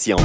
l'émission.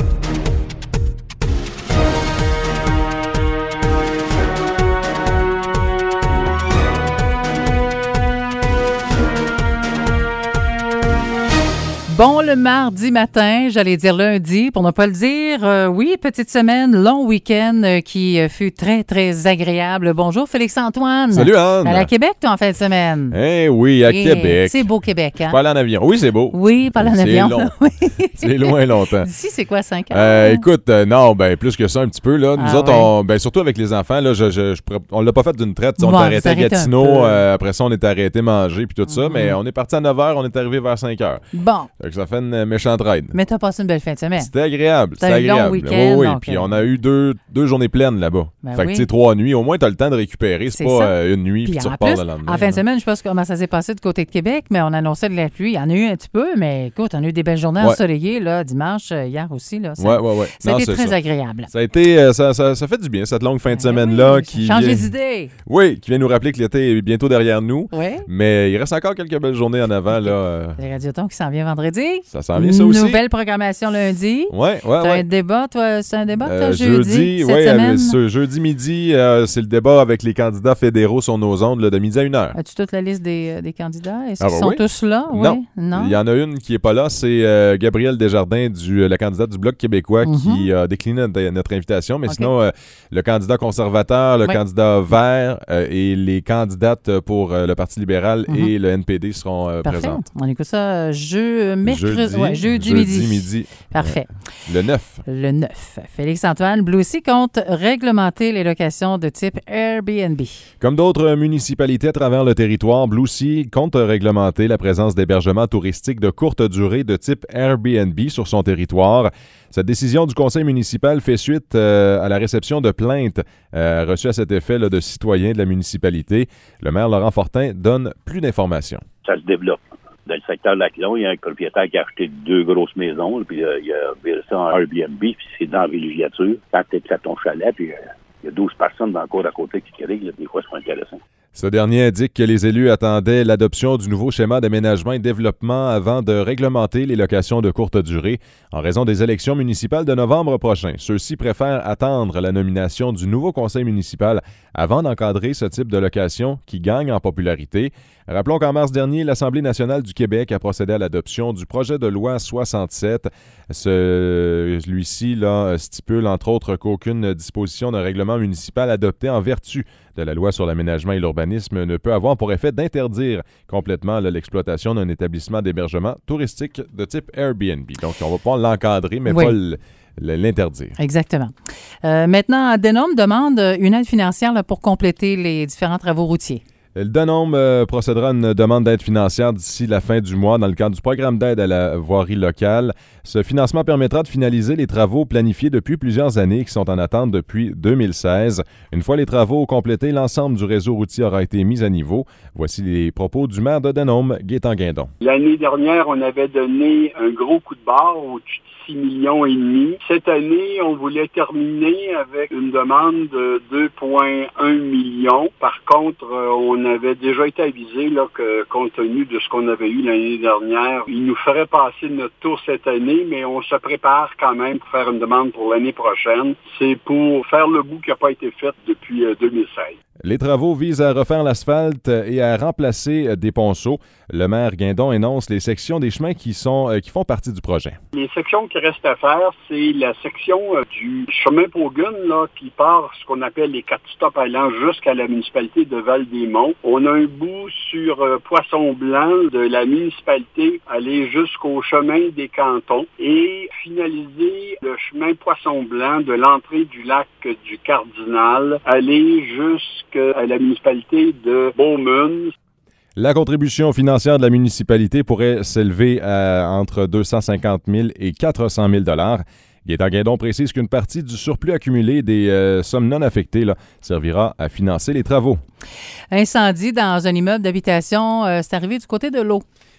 Bon, le mardi matin, j'allais dire lundi, pour ne pas le dire. Oui, petite semaine, long week-end qui fut très, très agréable. Bonjour, Félix-Antoine. Salut, Anne. T'es allé à Québec, toi, en fin de semaine? Eh oui, à Québec. C'est beau, Québec, hein? Pas aller en avion. Oui, c'est beau. Oui, pas aller en C'est avion. long. Oui. C'est loin longtemps. D'ici, c'est quoi, 5 heures? Écoute, non, plus que ça, un petit peu. Là. Nous autres, surtout avec les enfants, là, on l'a pas fait d'une traite. On est arrêté à Gatineau. Après ça, on est arrêté manger puis tout ça. Mais on est parti à 9 h, on est arrivé vers 5 h. Bon. Fait que ça fait une méchante ride. Mais t'as passé une belle fin de semaine. C'était agréable. C'était un long week-end. Oui. Puis on a eu deux journées pleines là-bas. Fait que tu sais, 3 nuits. Au moins, t'as le temps de récupérer. C'est pas une nuit puis tu repars le lendemain. En fin de semaine, je sais pas comment ça s'est passé du côté de Québec, mais on annonçait de la pluie. Il y en a eu un petit peu, mais écoute, on a eu des belles journées ensoleillées là, dimanche, hier aussi. Là, ça a été très agréable. Ça a été, ça fait du bien, cette longue fin de semaine-là. Changer d'idée. Oui, qui vient nous rappeler que l'été est bientôt derrière nous. Oui. Mais il reste encore quelques belles journées en avant. Là. Les Radioton qui s'en vient vendredi. Ça s'en vient, ça aussi. Nouvelle programmation lundi. T'as un débat, toi, c'est un débat que jeudi, cette semaine? Jeudi midi, c'est le débat avec les candidats fédéraux sur nos ondes là, de midi à 1h. As-tu toute la liste des candidats? Est-ce qu'ils sont tous là? Non. Il y en a une qui n'est pas là, c'est Gabrielle Desjardins, la candidate du Bloc québécois, qui a décliné notre invitation. Mais sinon, le candidat conservateur, le candidat vert et les candidates pour le Parti libéral et le NPD seront présentes. On écoute ça jeudi midi. Parfait. Le 9. Le 9. Félix-Antoine, Bluesy compte réglementer les locations de type Airbnb. Comme d'autres municipalités à travers le territoire, Bluesy compte réglementer la présence d'hébergements touristiques de courte durée de type Airbnb sur son territoire. Cette décision du conseil municipal fait suite à la réception de plaintes reçues à cet effet de citoyens de la municipalité. Le maire Laurent Fortin donne plus d'informations. Ça se développe. Dans le secteur de Laclon, il y a un propriétaire qui a acheté 2 grosses maisons, puis il a viré ça en Airbnb, puis c'est dans la villégiature. Quand tu es à ton chalet, puis il y a 12 personnes dans le cours à côté qui crient, des fois, c'est pas intéressant. Ce dernier indique que les élus attendaient l'adoption du nouveau schéma d'aménagement et développement avant de réglementer les locations de courte durée en raison des élections municipales de novembre prochain. Ceux-ci préfèrent attendre la nomination du nouveau conseil municipal avant d'encadrer ce type de location qui gagne en popularité. Rappelons qu'en mars dernier, l'Assemblée nationale du Québec a procédé à l'adoption du projet de loi 67. Celui-ci stipule entre autres qu'aucune disposition d'un règlement municipal adopté en vertu de la loi sur l'aménagement et l'urbanisme ne peut avoir pour effet d'interdire complètement l'exploitation d'un établissement d'hébergement touristique de type Airbnb. Donc, on va pouvoir l'encadrer, mais pas l'interdire. Exactement. Maintenant, Denôme demande une aide financière pour compléter les différents travaux routiers. Le Denôme procédera à une demande d'aide financière d'ici la fin du mois dans le cadre du programme d'aide à la voirie locale. Ce financement permettra de finaliser les travaux planifiés depuis plusieurs années qui sont en attente depuis 2016. Une fois les travaux complétés, l'ensemble du réseau routier aura été mis à niveau. Voici les propos du maire de Denôme, Gaétan Guindon. L'année dernière, on avait donné un gros coup de barre au-dessus de 6,5 millions. Cette année, on voulait terminer avec une demande de 2,1 millions. Par contre, on avait déjà été avisé que, compte tenu de ce qu'on avait eu l'année dernière, il nous ferait passer notre tour cette année, mais on se prépare quand même pour faire une demande pour l'année prochaine. C'est pour faire le bout qui n'a pas été fait depuis 2016. Les travaux visent à refaire l'asphalte et à remplacer des ponceaux. Le maire Guindon énonce les sections des chemins qui font partie du projet. Les sections qui restent à faire, c'est la section du chemin Paugun qui part ce qu'on appelle les 4 stops allant jusqu'à la municipalité de Val-des-Monts. On a un bout sur Poisson-Blanc de la municipalité aller jusqu'au chemin des Cantons et finaliser le chemin Poisson-Blanc de l'entrée du lac du Cardinal, aller jusqu'à la municipalité de Beaumont. La contribution financière de la municipalité pourrait s'élever à entre 250 000 et 400 000 $. Gaétan Guindon précise qu'une partie du surplus accumulé des sommes non affectées servira à financer les travaux. Incendie dans un immeuble d'habitation, c'est arrivé du côté de l'eau.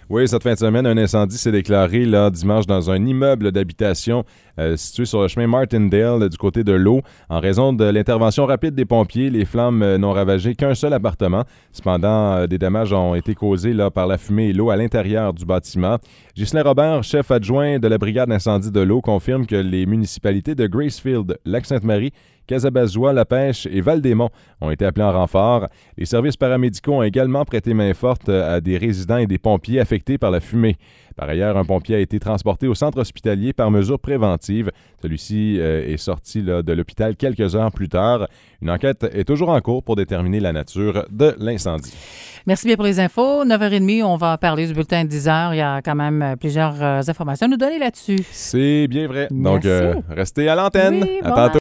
Oui, cette fin de semaine, un incendie s'est déclaré là, dimanche dans un immeuble d'habitation situé sur le chemin Martindale du côté de l'eau. En raison de l'intervention rapide des pompiers, les flammes n'ont ravagé qu'un seul appartement. Cependant, des dommages ont été causés là, par la fumée et l'eau à l'intérieur du bâtiment. Ghislain Robert, chef adjoint de la brigade d'incendie de l'eau, confirme que les municipalités de Gracefield, Lac-Sainte-Marie, Casabazois, La Pêche et Val-des-Monts ont été appelés en renfort. Les services paramédicaux ont également prêté main forte à des résidents et des pompiers affectés par la fumée. Par ailleurs, un pompier a été transporté au centre hospitalier par mesure préventive. Celui-ci est sorti là, de l'hôpital quelques heures plus tard. Une enquête est toujours en cours pour déterminer la nature de l'incendie. Merci bien pour les infos. 9h30, on va parler du bulletin de 10h. Il y a quand même plusieurs informations à nous donner là-dessus. C'est bien vrai. Merci. Donc, restez à l'antenne. Oui, À bon tantôt.